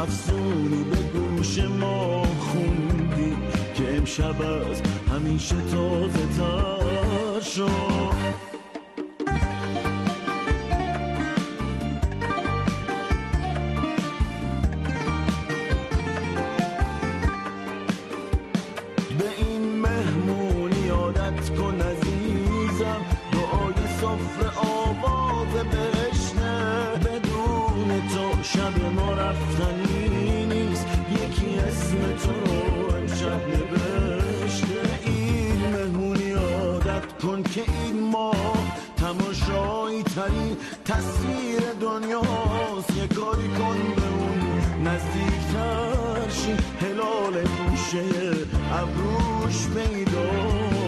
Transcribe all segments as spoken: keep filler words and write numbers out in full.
افسونی به گوش ما خوندی که امشب از همیشه تازه تر شد. شب ما رفتنی نیست، یکی اسم تو رو امشب نوشته. این مهمونی عادت کن که این ما تماشایی ترین تصویر دنیاست. یه کاری کن به اون نزدیکتر شی، هلال گوشه ابروش پیداست.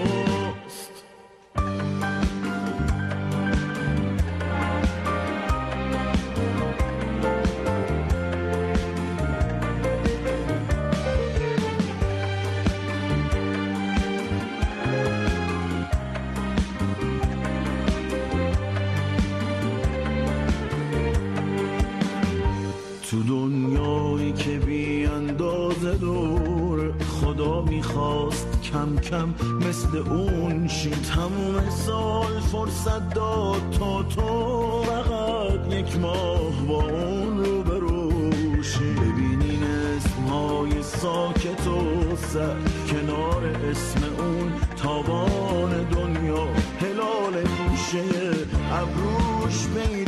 تو دنیایی که بی اندازه دور، خدا میخواست کم کم مثل اون شی. تموم سال فرصت داد تا تو فقط یک ماه با اون رو بروشی. ببینین اسمهای ساکت و سر کنار اسم اون تابان دنیا، هلال گوشه ابروش بین